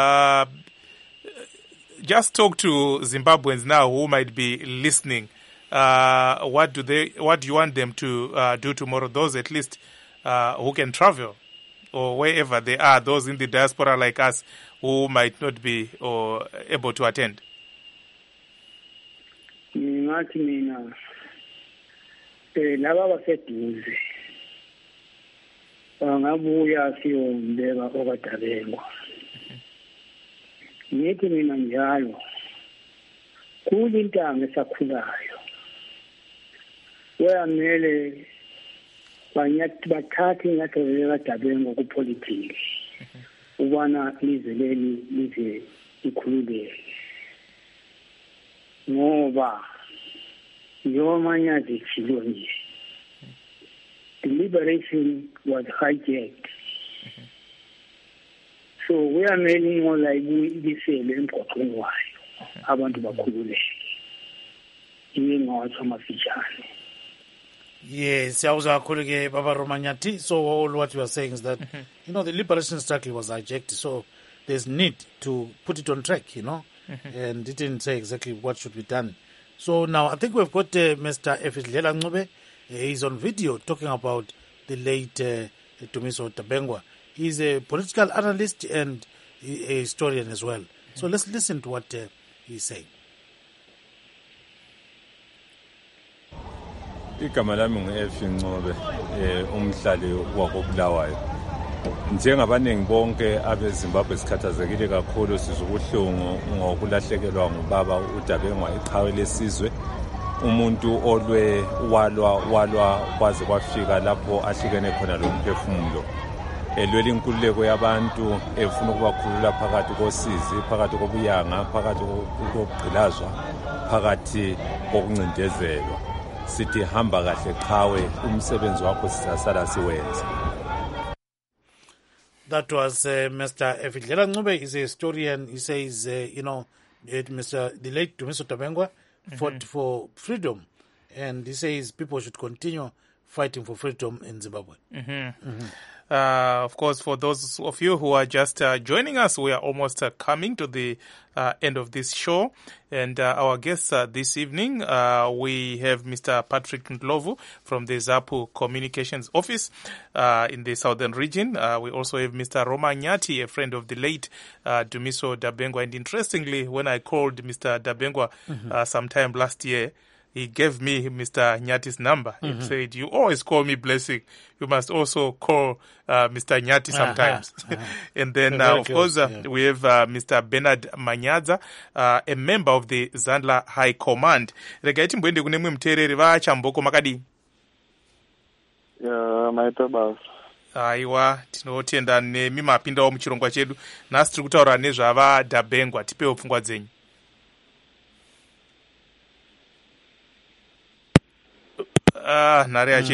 Just talk to Zimbabweans now who might be listening. What do you want them to do tomorrow? Those at least who can travel or wherever they are, those in the diaspora like us who might not be able to attend. Ngathi mina laba baseduze bangabuya siyombeka okadabengwa. Ngithi mina njalo kulintanga esakhulayo wayamele bathathe inyathelo lakadabengwa kupolitiki ubana lize leli lize ikhululeke ngoba yomanyazi chilo nje. The liberation was hijacked. So we are making more like ibisele emgwaqweni wayo abantu bakhululeke ingawathi amafitshane. Yes, Baba Romanyati. So all what you are saying is that the liberation struggle was hijacked, so there's need to put it on track, and it didn't say exactly what should be done. So now I think we've got Mr. Efidlela Ncube. He's on video talking about the late Tumiso Tabengwa. He's a political analyst and a historian as well. So let's listen to what he's saying. Igama lami ngu-F Ncube, umhlali wakobulawayo. Njengabaningi bonke abeZimbabwe sikhathazekile kakhulu sizwa ubuhlungu ngokulahlekelwa ngubaba uDabengwa iqhawe lesizwe. Umuntu olwe walwa kwaze kwafika lapho ahlukene khona lo mphefumulo. Elwela inkululeko yabantu efuna ukubakhulula phakathi kosizi, phakathi kobuyanga, phakathi kokugqilazwa, phakathi kokuncindezelwa. Sithi hamba kahle qhawe umsebenzi wakho sisasala siwenza. That was Mr. Efidlela Ncube. He's a historian. He says, the late Tumiso Tabengwa fought for freedom, and he says people should continue fighting for freedom in Zimbabwe. Of course, for those of you who are just joining us, we are almost coming to the end of this show. And our guests this evening, we have Mr. Patrick Ndlovu from the ZAPU Communications Office in the southern region. We also have Mr. Romanyati, a friend of the late Tumiso Dabengwa. And interestingly, when I called Mr. Dabengwa sometime last year, he gave me Mr. Nyati's number. He said, "You always call me Blessing. You must also call Mr. Nyati sometimes." And then, of course, we have Mr. Bernard Manyaza, a member of the Zandla High Command. Regaiti mbwende kunemwe mterere vachamboko makadi. Maita basa. Aiwa, tinotenda nemimapindawo muchirongwa chedu. Nasi tiri kutaura nezvava Dabengwa. Tipewo pfungwa dzenyu. Yes,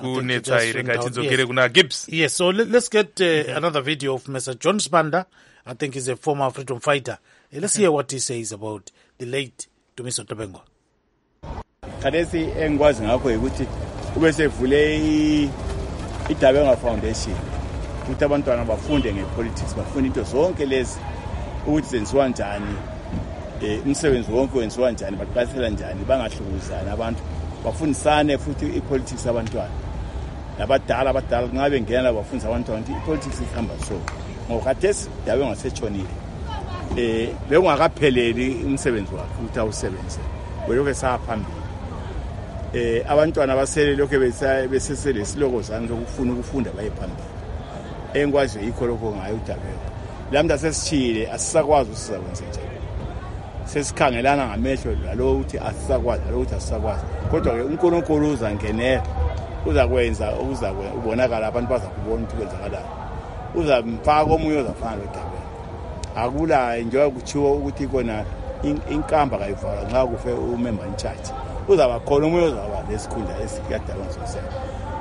so let's get another video of Mr. John Spanda. I think he's a former freedom fighter. Let's hear what he says about the late Tumiso Tabengwa. Kadesi engwazi ngakho ukuthi ube sevule iDabengwa Foundation. Ukuthi abantwana bafunde ngepolitics, bafunde into zonke lezi ukuthi zenziwa njani. Umsebenzi wonke wenziwa njani, baqhathela njani, bangahlukuzana abantu. Bafundisane futhi ipolitics abantwana nabadala ngabe ngena bafundisa abantwana ukuthi ipolitics ihamba so ngokhathesi Dabengwa setshonile bekungakapheleli umsebenzi wakhe ukuthi awusebenze welokho saphambili abantwana basele lokho besesele silokozana lokufuna ukufunda baye phambili engwazi yikho lokho ngayo uDabengwa lamda sesichile asisakwazi usizakwenza njani sesikhangelana ngamehlo lalo uthi asisakwazi lalo uthi asisakwazi kodwa ke uNkulunkulu uzangenela uzakwenza ubonakala abantu bazakubona ukuthi kwenzakala uzamfaka omunye ozafana noDabengwa akula njengoba kuchiwo ukuthi kona inkamba kayivala nxa kufe umember in charge uzaba khona omunye ozaba lesikhundla esiyadabanga sosiyete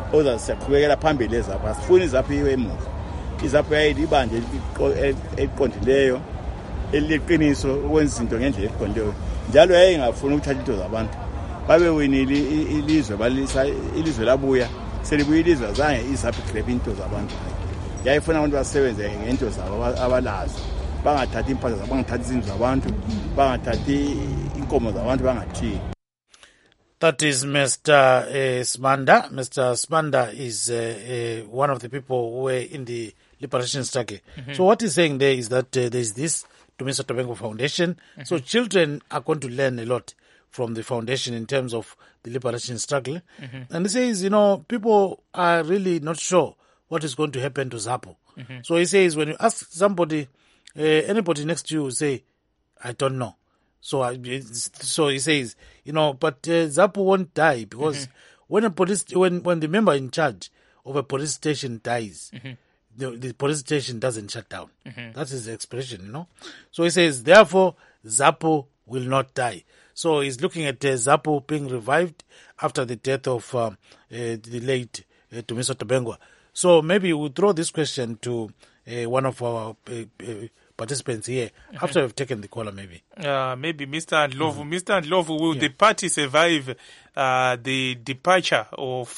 ozasiyaqhubekela phambili ezapho asifuni izapho iwe emuva izapho yayilibanje eliqondileyo eliqiniso ukwenza izinto ngendlela eqondileyo njalo yayingafuni ukuthatha into zabantu babe winile ilizwe balisa ilizwe labuya selibuye ilizwe zange izapho igrebe into zabantu yayifuna abantu basebenze ngento zabo abalazo bangathathi impahla zabo bangathathi izindlu zabantu bangathathi inkomo zabantu bangathini. That is Mr. Smanda. Mr. Smanda is one of the people who were in the liberation struggle. So what he's saying there is that there is this Dumiso Tabengo Foundation. So children are going to learn a lot from the foundation in terms of the liberation struggle. And he says, you know, people are really not sure what is going to happen to ZAPU. So he says, when you ask somebody, anybody next to you, say, I don't know. So he says, you know, but ZAPU won't die because when the member in charge of a police station dies, the police station doesn't shut down. That's his expression, you know. So he says, therefore, ZAPU will not die. So he's looking at ZAPU being revived after the death of the late Dumiso Tabengo. So maybe we'll throw this question to one of our participants here after we've taken the caller, maybe. Maybe Mr. Ndlovu. Mr. Ndlovu, will the party survive the departure of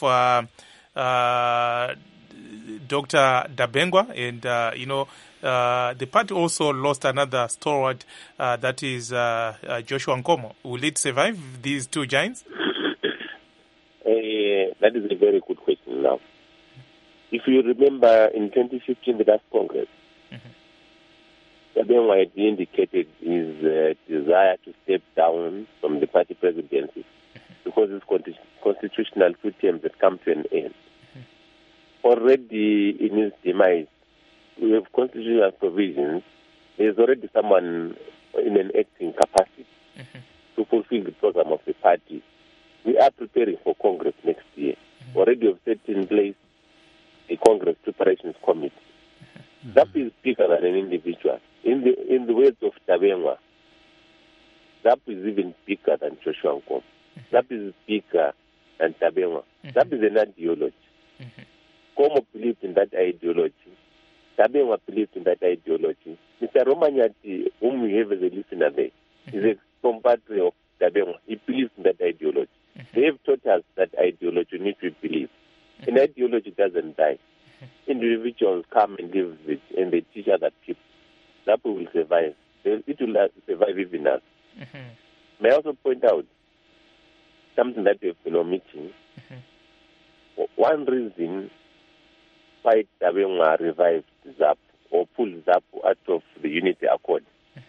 Dr. Dabengwa? And, you know, the party also lost another stalwart, that is Joshua Nkomo. Will it survive these two giants? That is a very good question now. If you remember in 2015, the last Congress, Dabengwa had indicated his desire to step down from the party presidency because his constitutional 2 terms had come to an end. Already in his demise, we have constitutional provisions. There is already someone in an acting capacity to fulfill the program of the party. We are preparing for Congress next year. Already have set in place a Congress Preparations Committee. That is bigger than an individual. In the words of Dabengwa, that is even bigger than Joshua Nkomo. That is bigger than Dabengwa. That is an ideology. Nkomo believed in that ideology. Dabengwa believed in that ideology. Mr. Romanyati, whom we have as a listener there, is a compatriot of Dabengwa. He believes in that ideology. They have taught us that ideology need to believe. An ideology doesn't die. Individuals come and live with it, and they teach other people. That will survive. It will survive even us. May I also point out something that we have been omitting? One reason why Dabengwa revived ZAPU or pulled ZAPU out of the Unity Accord,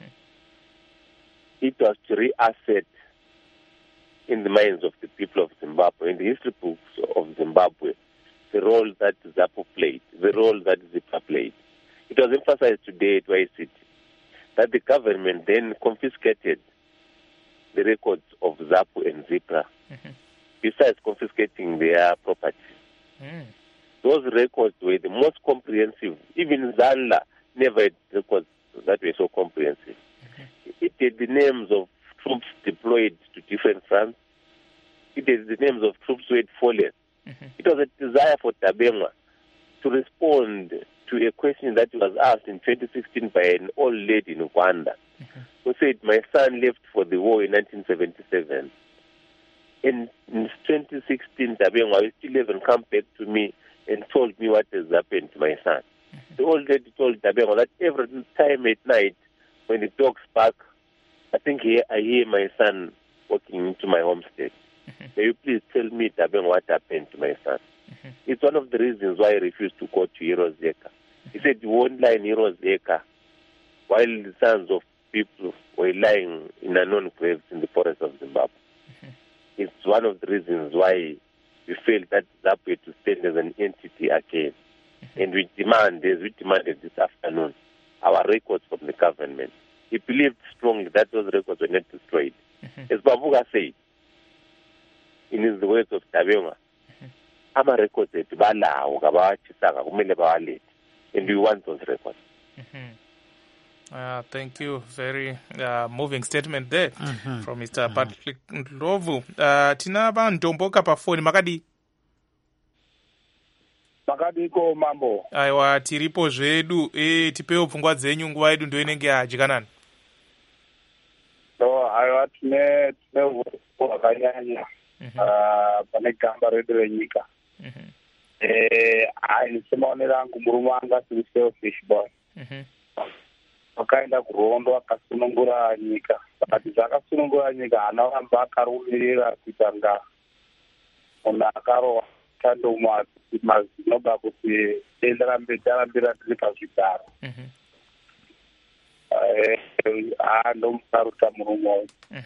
it was to reasset in the minds of the people of Zimbabwe, in the history books of Zimbabwe, the role that ZAPU played, the role that ZIPRA played. It was emphasized today at YCT that the government then confiscated the records of ZAPU and ZIPRA, besides confiscating their property. Those records were the most comprehensive. Even ZANLA never had records that were so comprehensive. It had the names of troops deployed to different fronts. It had the names of troops who had fallen. It was a desire for Dabengwa to respond to a question that was asked in 2016 by an old lady in Rwanda, who said, my son left for the war in 1977. In 2016, Dabengwa still haven't come back to me and told me what has happened to my son. The old lady told Dabengwa that every time at night, when the dogs bark, I think I hear my son walking into my homestead. May you please tell me, Dabengwa, what happened to my son? It's one of the reasons why I refused to go to Heroes Acre. He said, you won't lie in Heroes Acre while the sons of people were lying in unknown graves in the forest of Zimbabwe. It's one of the reasons why we felt that ZAPU to stand as an entity again. And we demanded this afternoon, our records from the government. He believed strongly that those records were not destroyed. As Babuga said, in his words of Dabengwa, ama records ethu balawo kabawachisanga kumele bawalete, and we want those records. Thank you. Very moving statement there from Mr. Patrick Ndlovu. Tina ba ndomboka pa phone makadi. makadiko mambo. Aiwa, tiripo zvedu. Tipewo pfungwa dzenyu, nguva yedu ndio inenge yajikanana. So aiwa tine wakanyanya pane gamba redu renyika. Semaone rangu murume anga asiri selfish boy. Akaenda kurondo akasunungura nyika. Akati zvakasunungura nyika haana akarumirira kuita nga munhu akarohwa kandomwa mazinoba kuti denda tarambira tiri pazvigaro. Ndomusaruta murume uyu.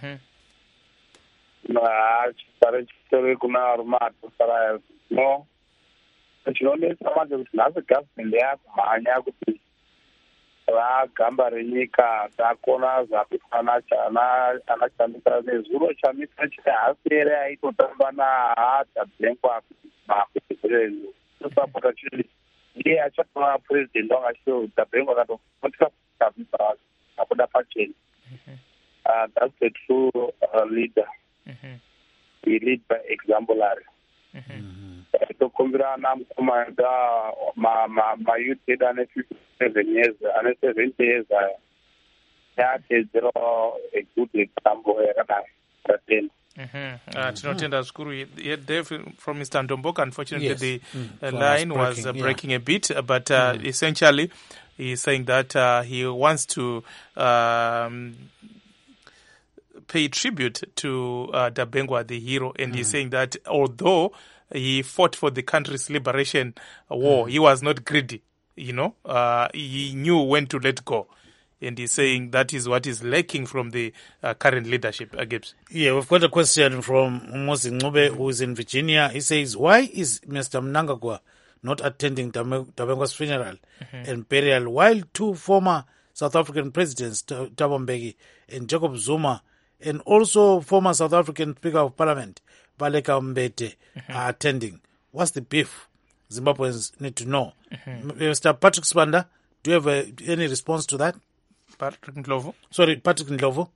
Chipare chitorwe kuna varume atosara no chinonesa manje kuti nhasi gavhmendi yakumhanya kuti vagamba renyika takona zvapifana anachambisa nezuro chamisa chehasi ere aitotamba naadhabhengwa mapresident tosapota chii iye achatova president wangasho dhabhengwa akatofotika kuchamisa akuda pacheni. That's the true leader. He lead by exemplary. Tokumbirana mukomanda mayouth edu ane 57 years, ane 70 years yaatedzera a good example yakadai tatenda. Tinotenda zvikuru. From Mr. Ndomboka, unfortunately, yes. The line was breaking a bit, but essentially he's saying that he wants to pay tribute to Dabengwa, the hero, and he's saying that although he fought for the country's liberation war, he was not greedy, he knew when to let go. And he's saying that is what is lacking from the current leadership. Gibbs. Yeah, we've got a question from Mosi Ngube, who is in Virginia. He says, why is Mr. Mnangagwa not attending Dabengwa's funeral and burial while two former South African presidents, Thabo Mbeki and Jacob Zuma, and also former South African Speaker of Parliament, Baleka Mbete, are attending? What's the beef? Zimbabweans need to know. Mr. Patrick Spanda, do you have any response to that? Patrick Ndlovu? Sorry, Patrick Ndlovu.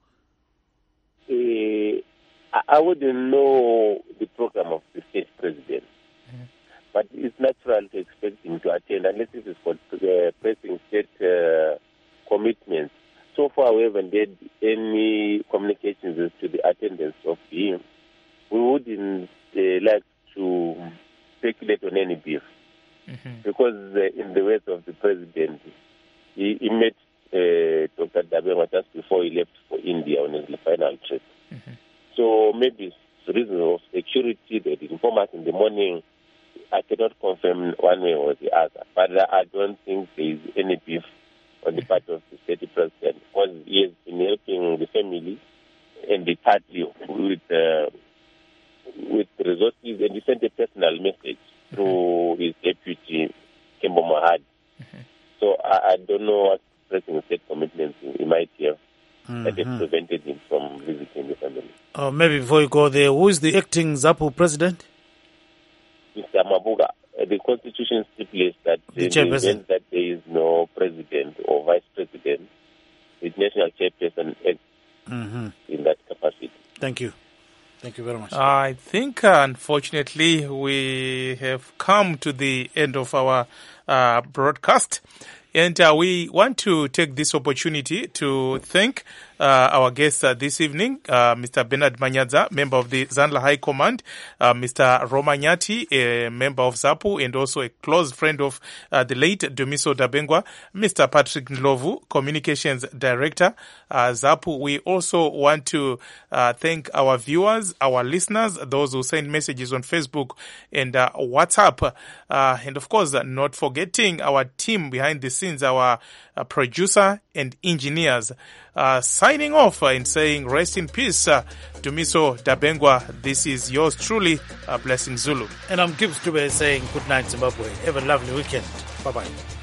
I wouldn't know the program of the state president, but it's natural to expect him to attend unless it is for pressing state commitments. So far, we haven't had any communications as to the attendance of him. We wouldn't like to speculate on any beef because in the words of the president, he met Dr. Dabengwa just before he left for India on his final trip. So maybe it's reason of security. They inform us in the morning. I cannot confirm one way or the other, but I don't think there is any beef on the part of the state president because he has been helping the family and the party with resources, and he sent a personal message through his deputy, Kembo Mahad. So I don't know what pressing state commitments he might have that have prevented him from visiting the family. Maybe before you go there, who is the acting ZAPU president? Mr. Mabuga. The Constitution stipulates that in the event that there is no president or vice president, the national chairperson acts in that capacity. Thank you. Thank you very much. I think, unfortunately, we have come to the end of our broadcast. And we want to take this opportunity to thank our guests this evening, Mr. Bernard Manyaza, member of the Zanla High Command, Mr. Romanyati, a member of ZAPU and also a close friend of the late Dumiso Dabengwa, Mr. Patrick Ndlovu, Communications Director, ZAPU. We also want to thank our viewers, our listeners, those who send messages on Facebook and WhatsApp. And of course, not forgetting our team behind the scenes, our producer and engineers. Signing off and saying rest in peace, Dumiso Dabengwa. This is yours truly, Blessing Zulu. And I'm Gibbs Dube saying good night, Zimbabwe. Have a lovely weekend. Bye-bye.